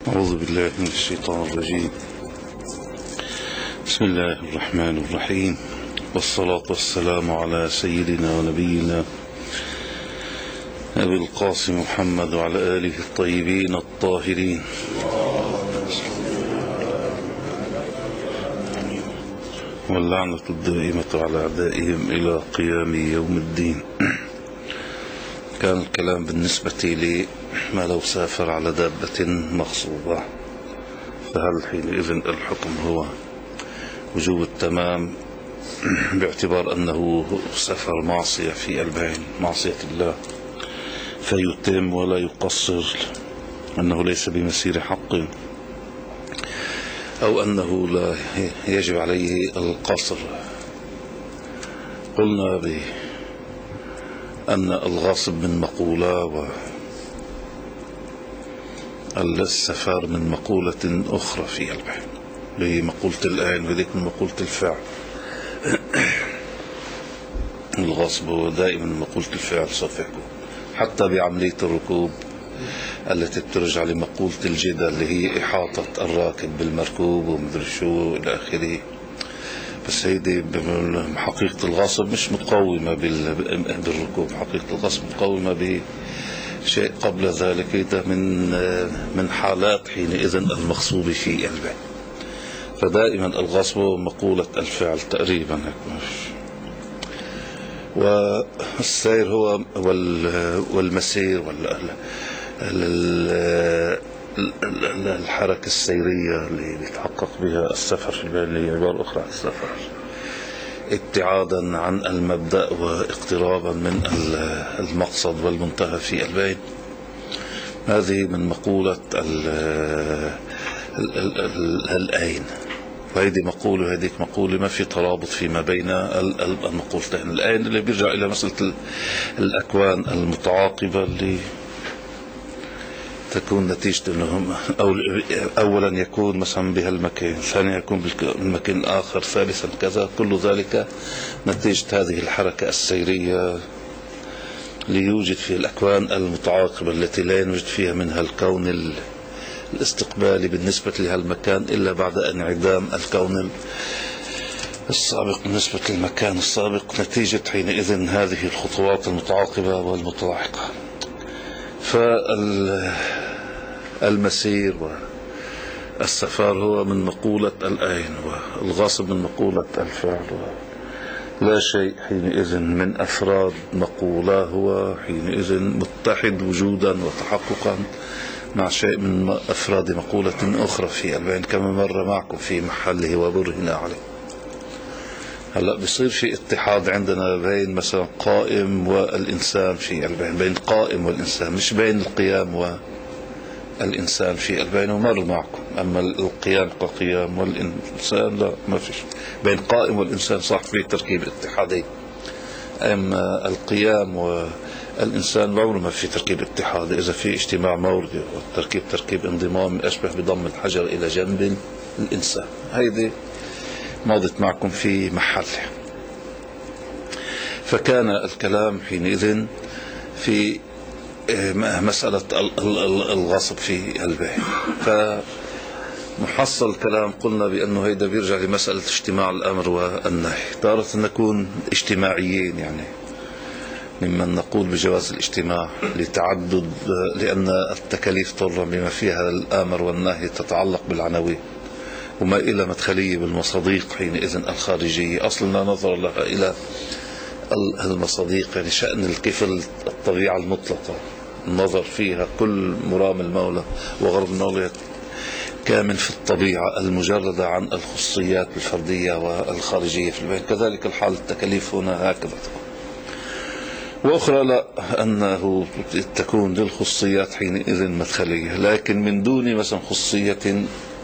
أعوذ بالله من الشيطان الرجيم. بسم الله الرحمن الرحيم، والصلاة والسلام على سيدنا ونبينا أبي القاسم محمد وعلى آله الطيبين الطاهرين. واللعنة الدائمة على أعدائهم إلى قيام يوم الدين. كان الكلام بالنسبة لي ما لو سافر على دابة مغصوبة، فهل حينئذ الحكم هو وجوب التمام باعتبار أنه سفر معصية في البين معصية الله فيتم ولا يقصر، أنه ليس بمسير حق، أو أنه لا يجب عليه القصر؟ قلنا بأن الغاصب من مقولة والسفار من مقولة أخرى في البين، لمقولة الآن وذيك من مقولة الفعل. الغاصب هو دائما مقولة الفعل سوف يكون، حتى بعملية الركوب التي بترجع لمقولة الجدل اللي هي إحاطة الراكب بالمركوب ومدري شو إلى آخره. بس هيدي حقيقة الغاصب مش متقومة بالركوب، حقيقة الغاصب متقومة بشيء قبل ذلك، هذا من حالات حينئذ المغصوب في البين. فدائما الغاصب مقولة الفعل تقريبا. والسير هو والمسير الحركة السيرية اللي يتحقق بها السفر في البين، اللي هي عبارة أخرى عن السفر ابتعادا عن المبدأ واقترابا من المقصد والمنتهى في البين. هذه من مقولة الآين، وهذه مقولة وهذيك مقولة، ما في ترابط فيما بين المقولتين. الآين اللي بيرجع إلى مسألة الأكوان المتعاقبة اللي تكون نتيجة أنهم أولا يكون مثلا بهالمكان، ثانيا يكون بالمكان الآخر، ثالثا كذا. كل ذلك نتيجة هذه الحركة السيرية ليوجد في الأكوان المتعاقبة التي لا يوجد فيها منها الكون الاستقبالي بالنسبة لهالمكان إلا بعد انعدام الكون السابق بالنسبة للمكان السابق، نتيجة حينئذ هذه الخطوات المتعاقبة والمتلاحقة. فالمسير والسفار هو من مقولة الآين، والغاصب من مقولة الفعل. لا شيء حينئذ من أفراد مقولة هو حينئذ متحد وجودا وتحققا مع شيء من أفراد مقولة أخرى في البين، كما مر معكم في محله وبرهنا عليه. هلا بيصير في اتحاد عندنا بين مثلا قائم والإنسان في البين، بين قائم والإنسان، مش بين القيام والإنسان في البين، ومر معكم. أما القيام كقيام والإنسان لا، ما فيش. بين قائم والإنسان صح في تركيب اتحادي، أما القيام والإنسان ما في تركيب اتحادي. إذا في اجتماع موردي والتركيب تركيب انضمامي أشبه بضم الحجر إلى جنب الإنسان. هيدي ماضت معكم في محله. فكان الكلام حينئذ في مسألة الغصب في البين. فمحصل الكلام قلنا بأنه هيدا بيرجع لمسألة اجتماع الأمر والنهي. تارة نكون اجتماعيين، يعني ممن نقول بجواز الاجتماع لتعدد، لأن التكاليف طرا بما فيها الأمر والنهي تتعلق بالعناوين، وما إلى مدخلية بالمصاديق حينئذ الخارجية. أصلا لا نظر لها إلى المصاديق، يعني شأن الكفل الطبيعة المطلقة، النظر فيها كل مرام المولى وغرض المولى كامن في الطبيعة المجردة عن الخصوصيات الفردية والخارجية في البيت. كذلك الحال التكاليف هنا هكذا تكون. وأخرى لا، أنه تكون للخصوصيات حينئذ مدخلية، لكن من دون مثلا خصوصية.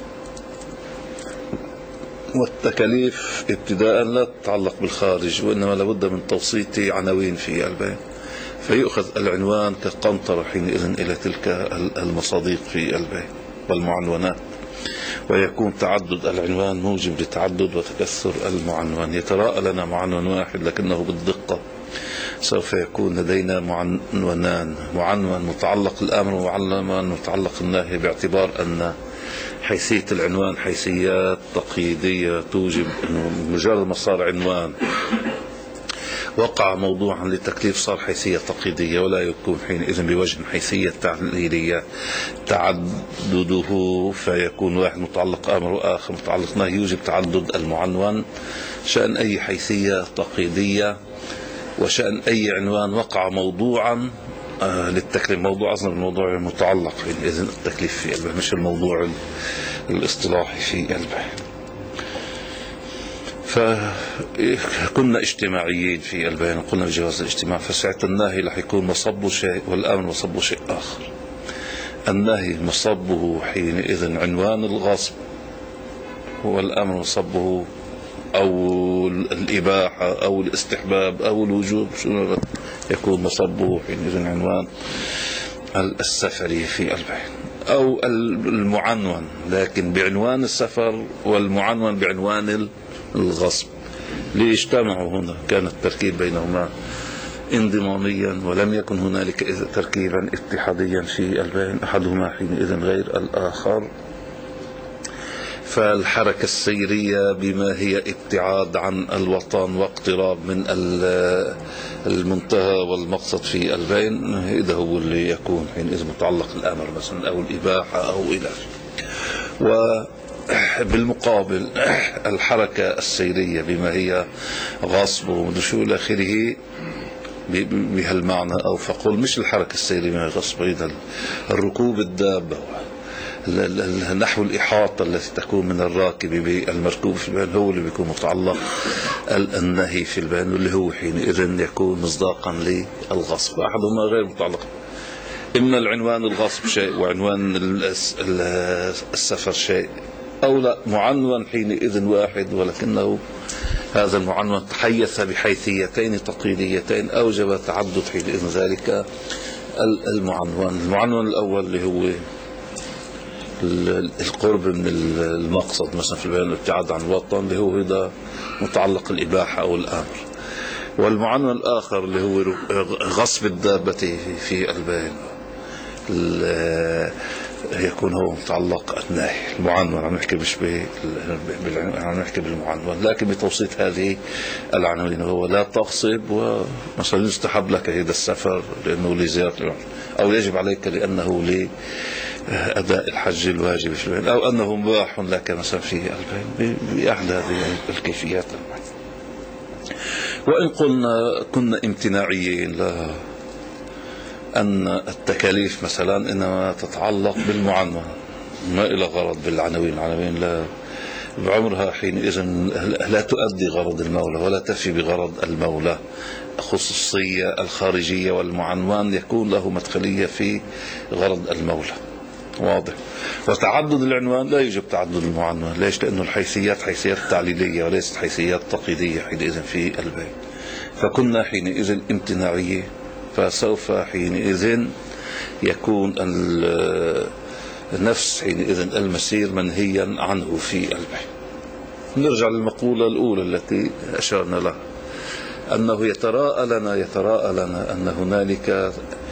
والتكاليف ابتداء لا تتعلق بالخارج، وإنما لابد من توسيط عناوين في البين، فيؤخذ العنوان كقنطرة حينئذ إلى تلك المصاديق في البين والمعنونات، ويكون تعدد العنوان موجب لتعدد وتكثر المعنون. يتراءى لنا معنون واحد لكنه بالدقة سوف يكون لدينا معنونان، معنون متعلق الأمر ومعنون متعلق النهي، باعتبار أن حيثية العنوان حيثيات تقييدية توجب أنه مجرد ما صار عنوان وقع موضوعا للتكليف صار حيثية تقييدية، ولا يكون حينئذ بوجه حيثية تعليلية تعدده، فيكون واحد متعلق أمر وآخر متعلق نهي، يوجب تعدد المعنون. شأن أي حيثية تقييدية وشأن أي عنوان وقع موضوعا للتكليف، موضوع أصلا الموضوع المتعلق حينئذ التكليف في قلبه، مش الموضوع الاصطلاحي في قلبه. فكنا اجتماعيين في البيان، قلنا بجواز الاجتماع، فساعة النهي رح يكون مصبه شيء والأمر مصبه شيء آخر. النهي مصبه حينئذ عنوان الغصب، والأمر مصبه أو الإباحة أو الاستحباب أو الوجوب، شنو يكون مصبه حينئذ عنوان السفري في البيان، أو المعنون لكن بعنوان السفر والمعنون بعنوان الغصب. ليجتمعوا هنا كان التركيب بينهما انضماميا، ولم يكن هنالك تركيبا اتحاديا في البيان أحدهما حينئذ غير الآخر. فالحركة السيرية بما هي ابتعاد عن الوطن واقتراب من المنتهى والمقصد في البيان، هذا هو اللي يكون حينئذ متعلق الأمر مثلا أو الإباحة أو إلى آخره. وبالمقابل الحركة السيرية بما هي غصب ونشوء إلى آخره بهالمعنى، أو فقل مش الحركة السيرية بما هي غصب، إذا الركوب الدابة نحو الإحاطة التي تكون من الراكب بالمركوب في البيان هو اللي بيكون متعلق النهي في البيان، واللي هو حينئذ يكون مصداقا للغصب. أحدهما غير متعلق، إما العنوان الغصب شيء وعنوان السفر شيء، أو لا معنون حينئذ واحد ولكنه هذا المعنون تحيث بحيثيتين تقييديتين أوجب تعدد حينئذ ذلك المعنون. المعنون الأول اللي هو القرب من المقصد مثلا في البيان، الابتعاد عن الوطن اللي هو هذا متعلق الإباحة أو الأمر، والمعنون الآخر اللي هو غصب الدابة في البيان يكون هو متعلق النهي. المعنون عم نحكي مش عم نحكي بالمعنون، لكن بتوسيط هذه العناوين هو لا تغصب، ومثلا يستحب لك هذا السفر لأنه لزيارة أو يجب عليك لأنه لأداء الحج الواجب في البيان، أو أنه مباح لك مثلا في البيان بأحد هذه الكيفيات. وإن قلنا كنا امتناعيين لا أن التكاليف مثلا إنما تتعلق بالمعنون ما إلى غرض بالعناوين، العناوين لا بعمرها حينئذ لا تؤدي غرض المولى ولا تفي بغرض المولى، خصوصية الخارجية، والمعنون يكون له مدخلية في غرض المولى، واضح. وتعدد العنوان لا يوجب تعدد المعنون، ليش؟ لأنه الحيثيات حيثيات تعليلية وليست حيثيات تقييدية حينئذ في البيان. فكنا حينئذ امتناعية، فسوف حينئذ يكون النفس حينئذ المسير منهيا عنه في البيان. نرجع للمقولة الأولى التي أشرنا لها، أنه يتراءى لنا أن هنالك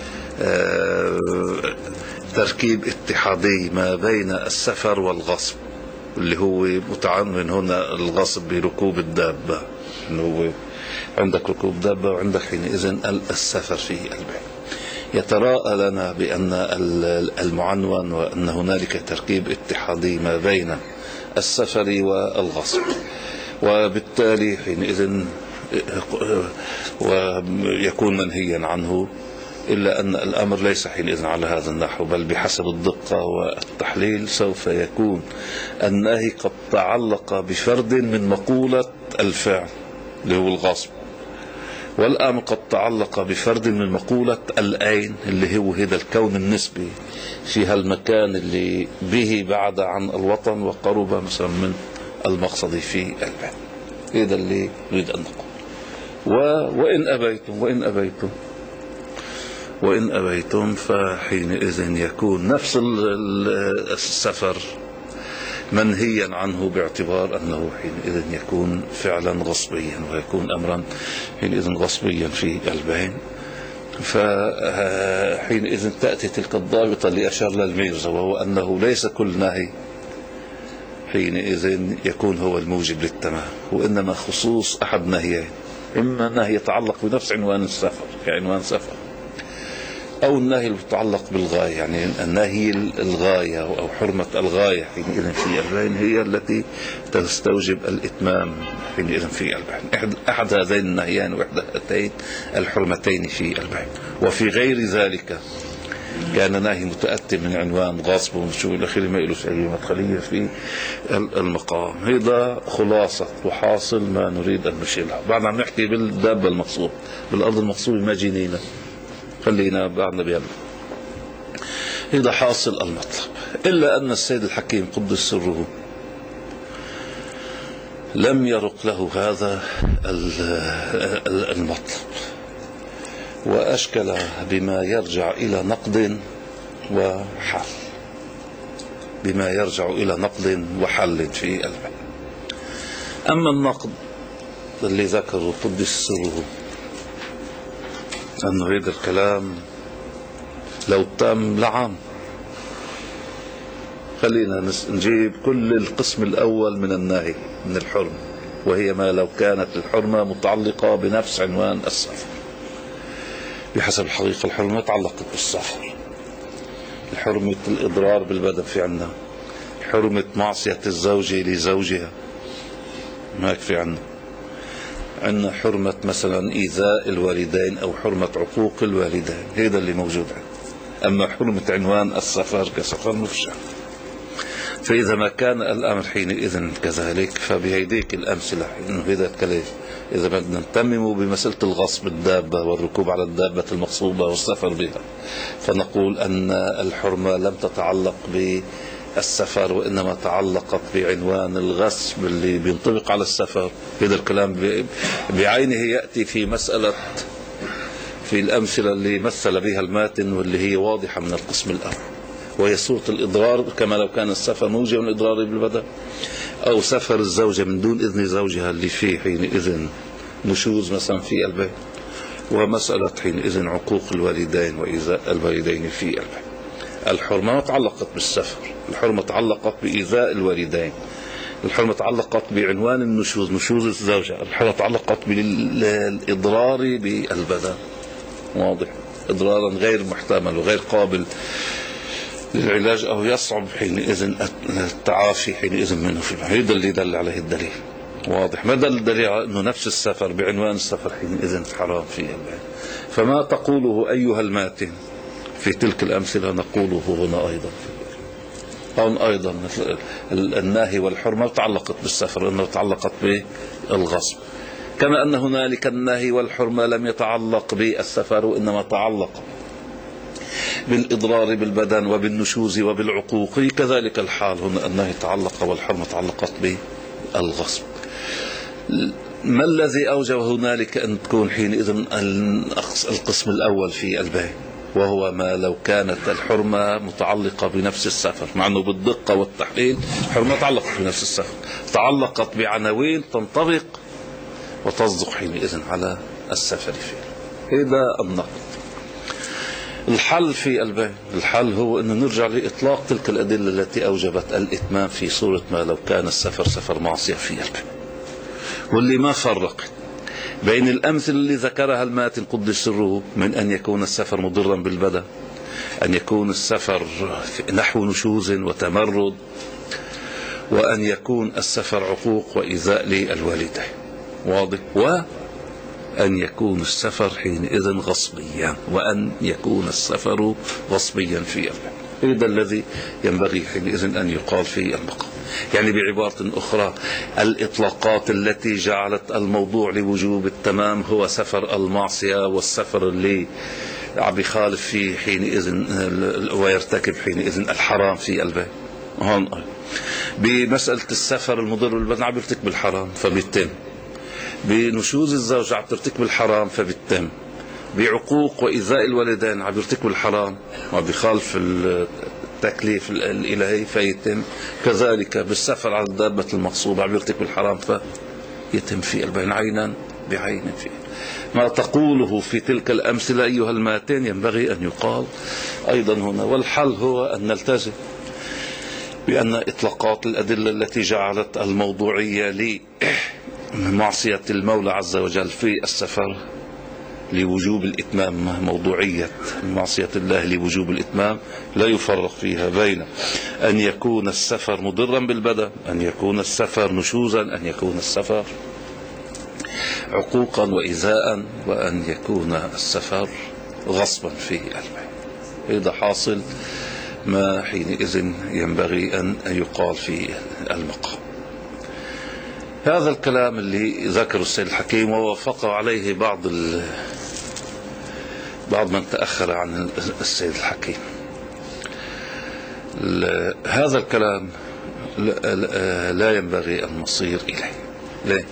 تركيب اتحادي ما بين السفر والغصب، اللي هو متعنون هنا الغصب بركوب الدابة، اللي هو عندك ركوب دابة وعندك حينئذ السفر في البيان. يتراءى لنا بأن المعنون وأن هنالك تركيب اتحادي ما بين السفر والغصب، وبالتالي حينئذ ويكون منهيا عنه، إلا أن الأمر ليس حينئذ على هذا النحو، بل بحسب الدقة والتحليل سوف يكون النهي قد تعلق بفرد من مقولة الفعل اللي هو الغصب، والأمر قد تعلق بفرد من مقولة الأين اللي هو هذا الكون النسبي في هالمكان اللي به بعد عن الوطن وقرب مثلا من المقصد في البيان. هذا اللي نريد أن نقول. وإن أبيتم فحينئذ يكون نفس السفر منهيا عنه باعتبار أنه حينئذ يكون فعلا غصبيا ويكون أمرا حينئذ غصبيا في البين. فحينئذ تأتي تلك الضابطة اللي أشار للميرزا، وهو أنه ليس كل نهي حينئذ يكون هو الموجب للتمام، وإنما خصوص أحد نهيين، إما نهي يتعلق بنفس عنوان السفر كعنوان سفر، أو النهي المتعلق بالغاية، يعني النهي الغاية أو حرمة الغاية حينئذ في البين هي التي تستوجب الإتمام حينئذ في البين. أحد هذين النهيين وإحدى هاتين الحرمتين في البين. وفي غير ذلك كان نهي متأتي من عنوان غاصب وشو الأخير ما إلوش أي مدخلية في المقام. هذا خلاصة وحاصل ما نريد أن نشيلها. بعد عم نحكي بالدابة المقصود، بالأرض المقصود ما جينينا، خلينا بعدنا بيلا. هذا حاصل المطلب، إلا أن السيد الحكيم قدس سره لم يرق له هذا المطلب، وأشكل بما يرجع إلى نقد وحل، بما يرجع إلى نقد وحل في البين. أما النقد اللي ذكره قدس سره أنه هذا الكلام لو تم لعام، خلينا نجيب كل القسم الأول من النهي من الحرمة، وهي ما لو كانت الحرمة متعلقة بنفس عنوان السفر. بحسب الحقيقة الحرمة تعلقت بالسفر، حرمة الإضرار بالبدن في عنا، حرمة معصية الزوجة لزوجها ما يكفي عنا حرمة مثلا إيذاء الوالدين أو حرمة عقوق الوالدين، هذا اللي موجود عندنا. أما حرمة عنوان السفر كسفر مفشع، فإذا ما كان الأمر حينئذ كذلك فبهيديك الأمثلة إنه هذا الكلام إذا بدنا نتمم بمسألة الغصب الدابة والركوب على الدابة المغصوبة والسفر بها، فنقول أن الحرمة لم تتعلق بالسفر وإنما تعلقت بعنوان الغصب اللي بينطبق على السفر. هذا الكلام بعينه يأتي في مسألة في الأمثلة اللي مثل بها الماتن واللي هي واضحة من القسم الأول، وهي صورة الإضرار كما لو كان السفر موجب من الإضرار بالبدن، أو سفر الزوجة من دون إذن زوجها اللي فيه حينئذ نشوز مثلا في البيت، ومسألة حينئذ عقوق الوالدين وإيذاء الوالدين في البيت. الحرمة تعلقت بالسفر، الحرمة تعلقت بإيذاء الوالدين، الحرمة تعلقت بعنوان النشوز نشوز الزوجة، الحرمة تعلقت بالإضرار بالبدن، واضح، إضرارا غير محتمل وغير قابل للعلاج أو يصعب حينئذ التعافي حينئذ منه في هذا اللي دل عليه الدليل، واضح. ما دل الدليل على أنه نفس السفر بعنوان السفر حينئذ حرام فيه البيان. فما تقوله أيها الماتن في تلك الأمثلة نقوله هنا أيضا الناهي والحرمة تعلقت بالسفر إنه تعلقت بالغصب، كما أن هنالك النهي والحرمة لم يتعلق بالسفر وإنما تعلق بالإضرار بالبدن وبالنشوز وبالعقوق، كذلك الحال هنا النهي تعلق والحرمة تعلقت بالغصب. ما الذي أوجب هنالك أن تكون حينئذ القسم الأول في البيان، وهو ما لو كانت الحرمة متعلقة بنفس السفر، مع أنه بالدقة والتحليل الحرمة تعلقت بنفس السفر، تعلقت بعناوين تنطبق وتصدق حينئذ على السفر فيه. هذا النقد. الحل في البيان، الحل هو أن نرجع لإطلاق تلك الأدلة التي أوجبت الإتمام في صورة ما لو كان السفر سفر معصية في البيان، واللي ما فرقت بين الأمثلة اللي ذكرها الماتن قدس سره من أن يكون السفر مضرا بالبدن، أن يكون السفر نحو نشوز وتمرد، وأن يكون السفر عقوق وإيذاء للوالدين، واضح، وأن يكون السفر حينئذ غصبيا، وأن يكون السفر غصبيا في البيان. هذا الذي ينبغي حينئذ أن يقال في المقام. يعني بعبارة أخرى الإطلاقات التي جعلت الموضوع لوجوب التمام هو سفر المعصية والسفر اللي عم يخالف فيه حينئذ ويرتكب حينئذ الحرام في البيت. هون بمسألة السفر المضر بالبدن عم يرتكب الحرام فبيتم، بنشوز الزوج عم ترتكب الحرام فبيتم، بعقوق وإيذاء الوالدين عم يرتكب الحرام وعم بيخالف التكليف الإلهي فيتم. كذلك بالسفر على الدابة المغصوبة عم يرتكب الحرام فيتم في البين عينا بعين فيه. ما تقوله في تلك الأمثلة أيها الماتين ينبغي أن يقال أيضا هنا. والحل هو أن نلتزم بأن إطلاقات الأدلة التي جعلت الموضوعية لمعصية المولى عز وجل في السفر لوجوب الإتمام، موضوعية معصية الله لوجوب الإتمام، لا يفرق فيها بين أن يكون السفر مضرا بالبدن، أن يكون السفر نشوزا، أن يكون السفر عقوقا وإيذاء، وأن يكون السفر غصبا في البيت. إذا حاصل ما حينئذ ينبغي أن يقال في المقام. هذا الكلام اللي ذكره السيد الحكيم ووافق عليه بعض من تأخر عن السيد الحكيم. هذا الكلام لا ينبغي أن نصير إليه. ليه؟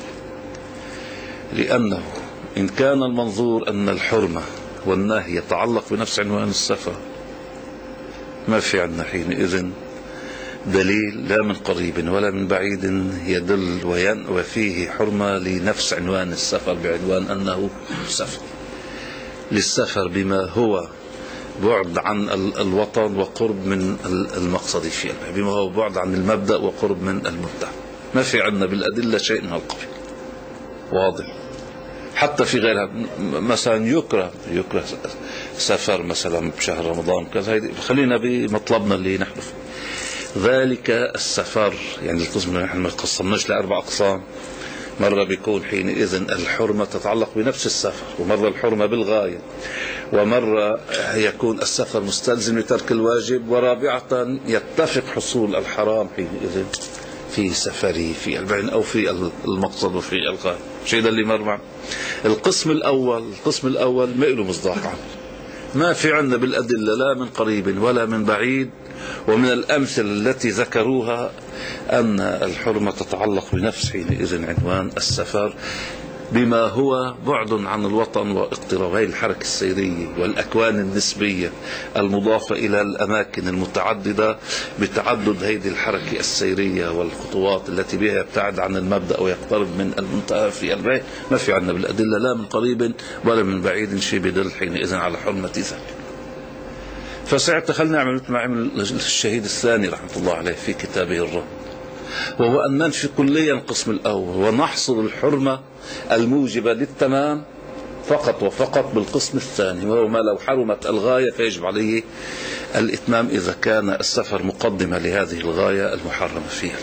لأنه إن كان المنظور أن الحرمة والنهي يتعلق بنفس عنوان السفر، ما في عندنا حينئذ دليل لا من قريب ولا من بعيد يدل وفيه حرمة لنفس عنوان السفر بعنوان أنه سفر، للسفر بما هو بعد عن الوطن وقرب من المقصد فيه، بما هو بعد عن المبدأ وقرب من المبدأ. ما في عندنا بالأدلة شيء من القبيل واضح. حتى في غيرها مثلا يكره سفر مثلا بشهر رمضان كذا. خلينا بمطلبنا اللي نحن فيه. ذلك السفر يعني القسم نحن ما قسمناش لأربع أقسام. مرة بيكون حينئذ الحرمة تتعلق بنفس السفر، ومرة الحرمة بالغاية، ومرة يكون السفر مستلزم لترك الواجب، ورابعة يتفق حصول الحرام حينئذ في سفري في البعين أو في المقصد وفي الغاية. شيء ده اللي مرمع. القسم الأول ما له مصداق عنه. ما في عندنا بالأدلة لا من قريب ولا من بعيد. ومن الأمثلة التي ذكروها أن الحرمة تتعلق بنفس حينئذ عنوان السفر بما هو بعد عن الوطن واقتراب الحركة السيرية والأكوان النسبية المضافة إلى الأماكن المتعددة بتعدد هذه الحركة السيرية والخطوات التي بها يبتعد عن المبدأ ويقترب من المنتهى في البيت. ما في عندنا بالأدلة لا من قريب ولا من بعيد شيء بدل حينئذ على حرمة ذلك. فساعتها خلينا نعمل مثل ما عمل الشهيد الثاني رحمة الله عليه في كتابه الرد، وهو أن ننفي كليا القسم الأول ونحصر الحرمة الموجبة للتمام فقط وفقط بالقسم الثاني، وهو ما لو حرمت الغاية فيجب عليه الإتمام إذا كان السفر مقدمة لهذه الغاية المحرمة فيها.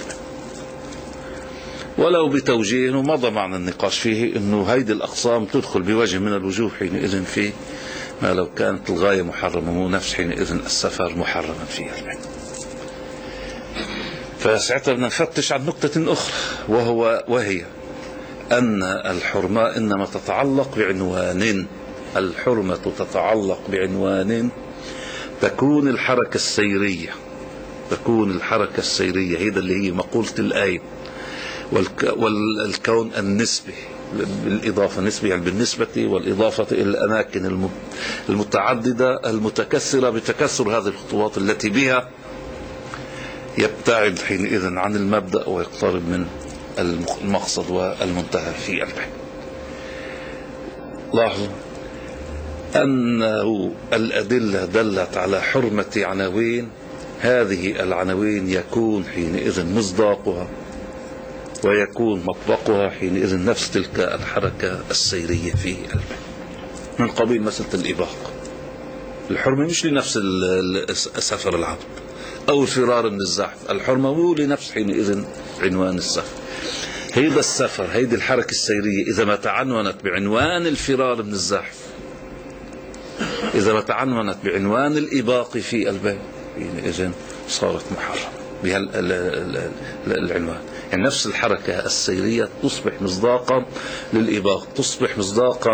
ولو بتوجيه ومضى معنا النقاش فيه أنه هيدي الأقسام تدخل بوجه من الوجوه حينئذ في ما لو كانت الغاية محرمة ونفس حينئذ السفر محرما فيها. فساعتها بدنا نفتش عن نقطة أخرى وهي أن الحرمة إنما تتعلق بعنوان. الحرمة تتعلق بعنوان تكون الحركة السيرية هي اللي هي مقولة الآية، والكون النسبي بالإضافة نسبي يعني بالنسبة والإضافة إلى الأماكن المتعددة المتكسرة بتكسر هذه الخطوات التي بها يبتعد حينئذ عن المبدأ ويقترب من المقصد والمنتهى في البحث. لاحظوا أنه الأدلة دلت على حرمة عناوين. هذه العناوين يكون حينئذ مصداقها ويكون مطبقها حينئذ نفس تلك الحركة السيرية في البحث، من قبيل مسألة الإباق. الحرمة مش لنفس سفر العبد أو الفرار من الزحف، الحرمة هو لنفس حينئذ عنوان السفر. هيدا السفر هيدي الحركة السيرية إذا ما تعنونت بعنوان الفرار من الزحف، إذا ما تعنونت بعنوان الإباق في البيت حينئذ صارت محرمة بهالعنوان. يعني نفس الحركة السيرية تصبح مصداقا للإباق، تصبح مصداقا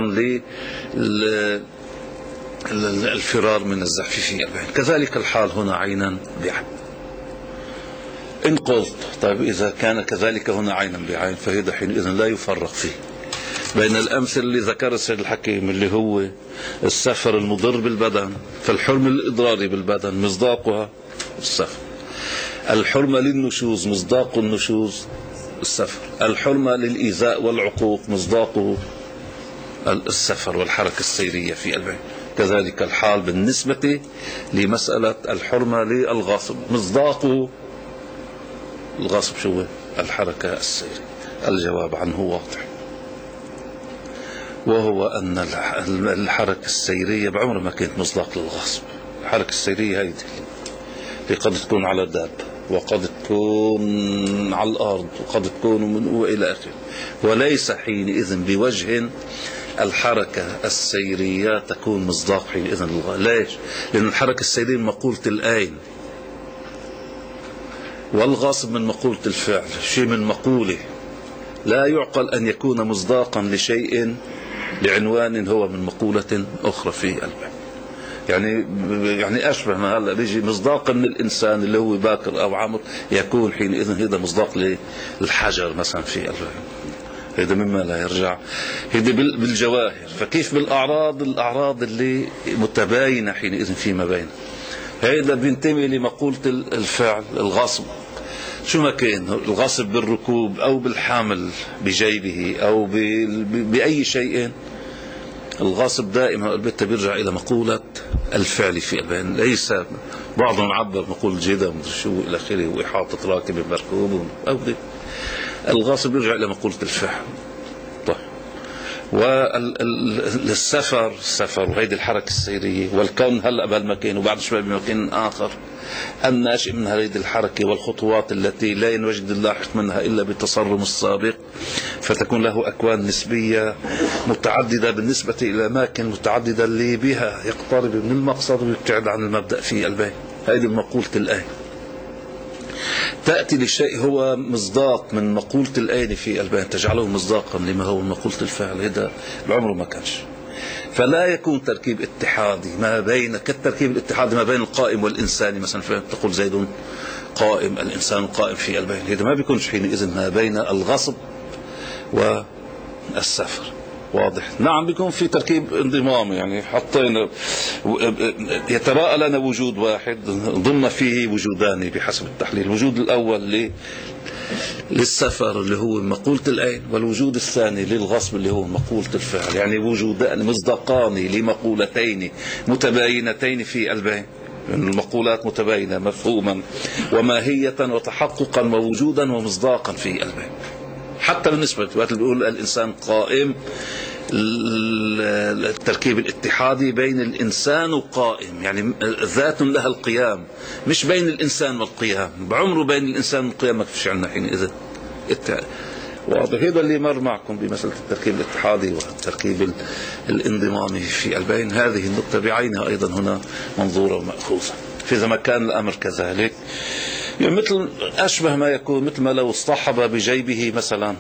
للفرار من الزحف في البيت. كذلك الحال هنا عينا بعين. إن قلت طيب إذا كان كذلك هنا عينا بعين فهذا حينئذ لا يفرق فيه بين الأمثلة اللي ذكر السيد الحكيم اللي هو السفر المضر بالبدن، فالحرم الإضراري بالبدن مصداقها السفر. الحرمة للنشوز مصداق النشوز السفر. الحرمة للإيذاء والعقوق مصداقه السفر والحركة السيرية في البيت. كذلك الحال بالنسبة لمسألة الحرمة للغاصب مصداقه الغاصب شو الحركة السيرية. الجواب عنه واضح، وهو أن الحركة السيرية بعمر ما كانت مصداق للغاصب. الحركة السيرية هيدي اللي قد تكون على داب وقد تكون على الأرض وقد تكون من وإلى آخره، وليس حينئذ بوجه الحركة السيرية تكون مصداق حينئذ للغاصب. ليش؟ لأن الحركة السيرية من مقولة الآين، والغاصب من مقولة الفعل، شيء من مقوله. لا يعقل أن يكون مصداقا لشيء لعنوان هو من مقولة أخرى في قلبه. يعني أشبه ما هلا بيجي مصداقا من الإنسان اللي هو باكر أو عمر، يكون حينئذ هذا مصداق للحجر مثلا في قلبه. هذا مما لا يرجع، هذا بالجواهر. فكيف بالأعراض؟ الأعراض اللي متباينة حينئذ فيما بين، هذا بينتمي لمقولة الفعل الغصب. شو ما كان الغصب بالركوب أو بالحمل بجيبه أو بأي شيء، الغاصب دائما البت بيرجع إلى مقولة الفعل في البين. ليس بعضهم عبر مقولة جيدة شو إلى آخره وإحاطة راكب مركوب أو دي. الغاصب بيرجع إلى مقولة الفعل. طيب، والسفر وهيدي الحركة السيرية والكون هلأ بهالمكان وبعد شوي بمكان آخر، الناشئ من هذه الحركة والخطوات التي لا ينوجد اللاحق منها إلا بالتصرم السابق، فتكون له أكوان نسبية متعددة بالنسبة إلى أماكن متعددة اللي بها يقترب من المقصد ويبتعد عن المبدأ في البين. هذه مقولة الآية. تأتي للشيء هو مصداق من مقولة الآية في البين، تجعله مصداقا لما هو مقولة الفعل. هذا بعمره ما كانش. فلا يكون تركيب اتحادي ما بين كالتركيب الاتحادي ما بين القائم والإنسان مثلا. تقول زيد قائم، الإنسان قائم في البين. هذا ما بيكونش حينئذ ما بين الغصب والسفر. واضح؟ نعم بيكون في تركيب انضمامي، يعني حطينا يتراءى لنا وجود واحد ضمن فيه وجودان بحسب التحليل. الوجود الأول للسفر اللي هو مقولة العين، والوجود الثاني للغصب اللي هو مقولة الفعل. يعني وجودان مصداقان لمقولتين متباينتين في البين. المقولات متباينة مفهوما وماهية وتحققا ووجودا ومصداقا في البين. حتى بالنسبة وقت اللي بيقول الإنسان قائم، التركيب الاتحادي بين الإنسان وقائم، يعني ذات لها القيام، مش بين الإنسان والقيام. بعمره بين الإنسان والقيام ما فيش عندنا حينئذ. واضح؟ هذا اللي مر معكم بمسألة التركيب الاتحادي والتركيب الانضمامي في البين. هذه النقطة بعينها أيضا هنا منظورة ومأخوذة. فإذا ما كان الأمر كذلك، يعني مثل أشبه ما يكون مثل ما لو اصطحب بجيبه مثلا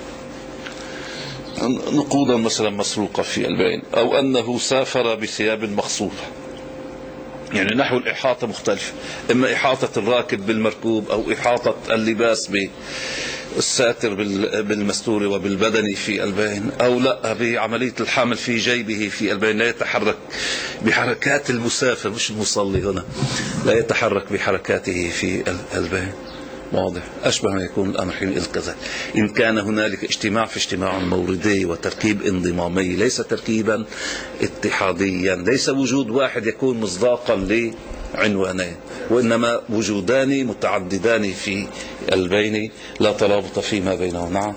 نقودا مثلا مسروقة في البين، أو أنه سافر بثياب مخصوصة. يعني نحو الإحاطة مختلفة، إما إحاطة الراكب بالمركوب أو إحاطة اللباس بالساتر بالمستور وبالبدن في البين، أو لا بعملية الحمل في جيبه في البين. لا يتحرك بحركات المسافر، مش المصلي هنا، لا يتحرك بحركاته في البين. واضح؟ أشبه ما يكون الأمر حينئذ كذا. إن كان هنالك اجتماع في اجتماع موردي وتركيب انضمامي، ليس تركيبا اتحاديا، ليس وجود واحد يكون مصداقا لعنوانين، وإنما وجودان متعددان في البين لا ترابط فيما بينهم. نعم،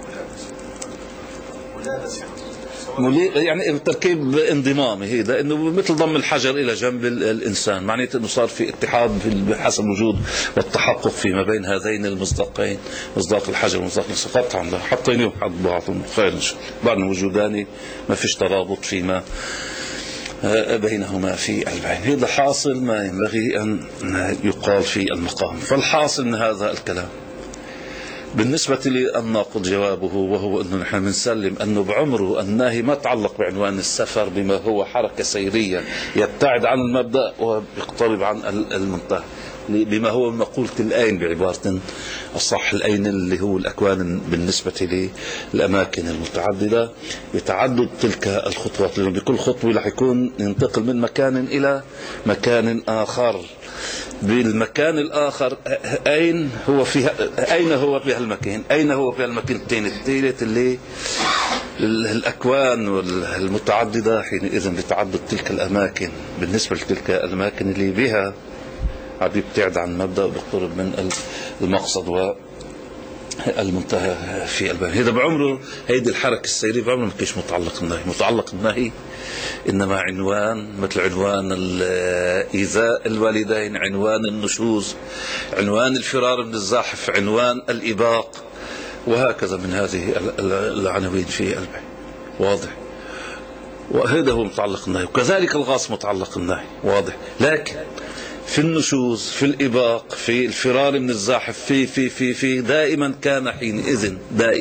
يعني تركيب انضمامي هذا انه مثل ضم الحجر الى جنب الانسان، معناته انه صار في اتحاد بحسب الوجود والتحقق فيما بين هذين المصداقين، مصداق الحجر ومصداق السقط. حطيناهم حد بعضهم خير ان شاء الله. بعد وجودان ما فيش ترابط فيما بينهما في البين. هذا حاصل ما ينبغي ان يقال في المقام. فالحاصل من هذا الكلام بالنسبة للناقض جوابه، وهو أنه نحن بنسلم أنه بعمره الناهي ما تعلق بعنوان السفر بما هو حركة سيرية يبتعد عن المبدأ ويقترب عن المنتهى. بما هو مقولة الأين بعبارة الصح. الأين اللي هو الأكوان بالنسبة للأماكن المتعددة بتعدد تلك الخطوات، لأنه بكل خطوة رح يكون ينتقل من مكان إلى مكان آخر. بالمكان الآخر أين هو في هالمكان، أين هو في هالمكان الثالث اللي الأكوان المتعددة حينئذ بتعدد تلك الأماكن بالنسبة لتلك الأماكن اللي بها عم يبتعد عن مبدأ بيقترب من المقصد والمنتهى في الباب. هذا بعمره هيدي الحركة السيرية بعمره ما كانش متعلق النهي. متعلق النهي إنما عنوان مثل عنوان إيذاء الوالدين، عنوان النشوز، عنوان الفرار من الزاحف، عنوان الإباق، وهكذا من هذه العناوين في الباب. واضح؟ وهذا هو متعلق النهي. وكذلك الغاص متعلق النهي واضح. لكن في النشوز، في الإباق، في الفرار من الزاحف، في دائما كان حينئذ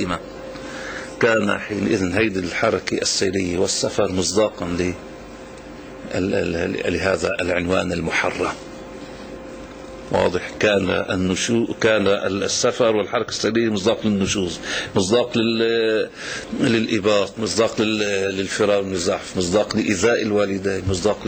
هيدي الحركة السيرية والسفر مصداقا لهذا العنوان المحرم. واضح؟ كان السفر والحركة السيرية مصداق للنشوز، مصداق للإباق، مصداق للفرار من الزاحف، مصداق لإيذاء الوالدين، مصداق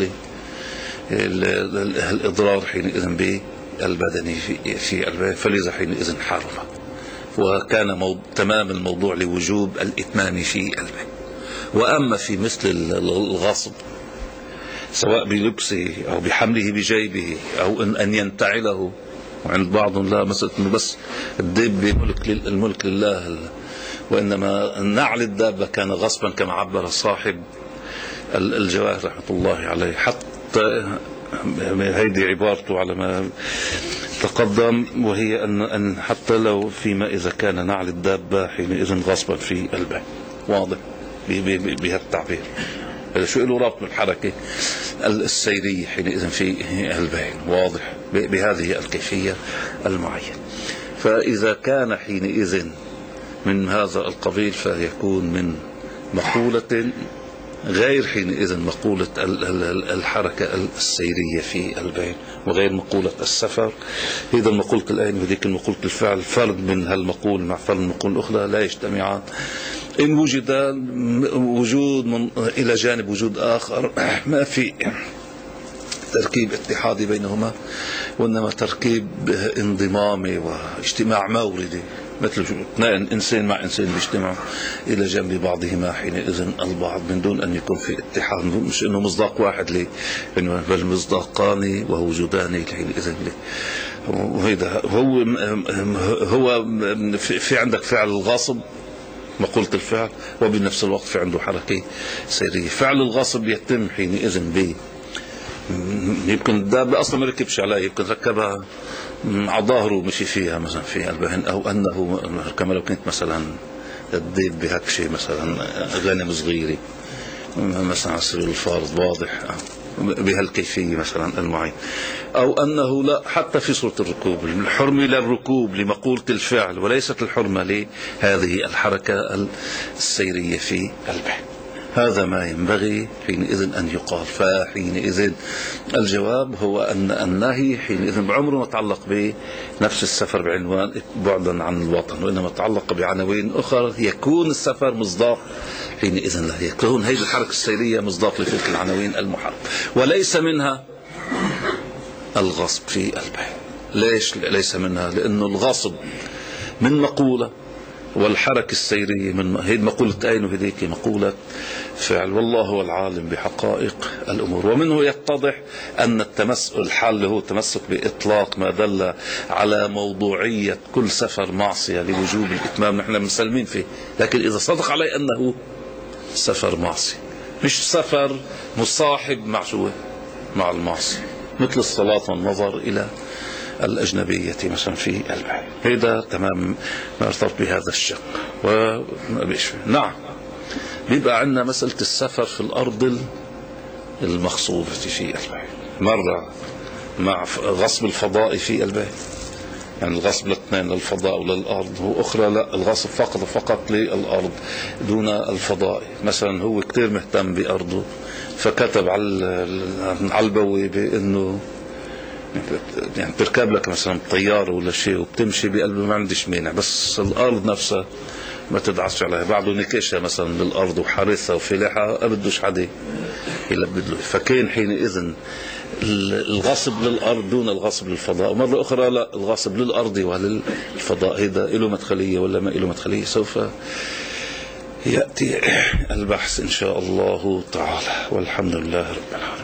الإضرار حينئذ بالبدني في البيت، فلذا حينئذ حرم. وكان تمام الموضوع لوجوب الإتمام في البيت. وأما في مثل الغصب سواء بلبسه أو بحمله بجيبه أو أن ينتعله، وعند بعضهم لا مسألة أنه بس الدب الملك لله، وإنما نعل الدابة كان غصبا كما عبر صاحب الجواهر رحمة الله عليه. حتى هيدي عبارته على ما تقدم، وهي أن حتى لو فيما إذا كان نعل الدابة حينئذ غصبا في البيت. واضح بهالتعبير. شو له ربط بالحركة السيرية حينئذ في البيت. واضح بهذه الكيفية المعينة. فإذا كان حينئذ من هذا القبيل فيكون من مقولة غير حينئذ مقولة الحركة السيرية في البين، وغير مقولة السفر. إذا مقولة الآن وذيك مقولة الفعل فرد من هالمقول مع فرد من المقول الأخرى لا يجتمعان. إن وجد وجود إلى جانب وجود آخر ما في تركيب اتحادي بينهما، وإنما تركيب انضمامي واجتماع موردي، مثل اثنين إنسان مع إنسان بيجتمعوا إلى جنب بعضهما حينئذ البعض من دون أن يكون في اتحاد، مش إنه مصداق واحد بل مصداقان ووجودان حينئذ وهذا هو في عندك فعل الغاصب مقولة الفعل، وبنفس الوقت في عنده حركة سيرية. فعل الغاصب يتم حينئذ يمكن الدابة أصلا ما ركبش عليها، يمكن ركبها على ظهره ومشي فيها مثلا في البهن، أو أنه كما لو كنت مثلا الديب بهيك شيء مثلا غنم صغيرة مثلا على سبيل الفارض. واضح بهالكيفية مثلا المعين، أو أنه لا حتى في صورة الركوب، الحرمة للركوب لمقولة الفعل وليست الحرمة لهذه الحركة السيرية في البحر. هذا ما ينبغي حينئذ أن يقال. فحينئذ الجواب هو أن النهي حينئذ بعمره يتعلق بنفس السفر بعنوان بعدا عن الوطن، وإنما يتعلق بعناوين أخرى يكون السفر مصداق حينئذ له، يكون هذه الحركة السيرية مصداق لتلك العناوين المحرمة، وليس منها الغصب في البحر. ليش ليس منها؟ لأنه الغصب من مقولة، والحركة السيرية من هي مقولة أين وهذيك مقولة فعل. والله هو العالم بحقائق الأمور. ومنه يتضح أن الحال اللي هو تمسك بإطلاق ما دل على موضوعية كل سفر معصية لوجوب الإتمام نحن مسلمين فيه، لكن إذا صدق علي أنه سفر معصية مش سفر مصاحب مع المعصية، مثل الصلاة والنظر إلى الأجنبية مثلا في البحر، هذا تمام ما ارتبط بهذا الشق. نعم بيبقى عندنا مسألة السفر في الأرض المخصوبة في البحر، مرة مع غصب الفضاء في البحر، يعني الغصب الاثنين للفضاء وللأرض، وأخرى لا الغصب فقط للأرض دون الفضاء. مثلا هو كتير مهتم بأرضه فكتب على البوابة إنه يعني تركب لك مثلا طيارة ولا شيء وبتمشي بقلبه ما عنديش مانع، بس الأرض نفسها ما تدعسش عليها، بعده نكشها مثلا للأرض وحارسها وفلاحها أبدوش حدا يلبد له. فكان حينئذ الغصب للأرض دون الغصب للفضاء. مرة أخرى لا، الغصب للأرض وللفضاء هيدا له مدخلية ولا ما له مدخلية، سوف يأتي البحث إن شاء الله تعالى، والحمد لله رب العالمين.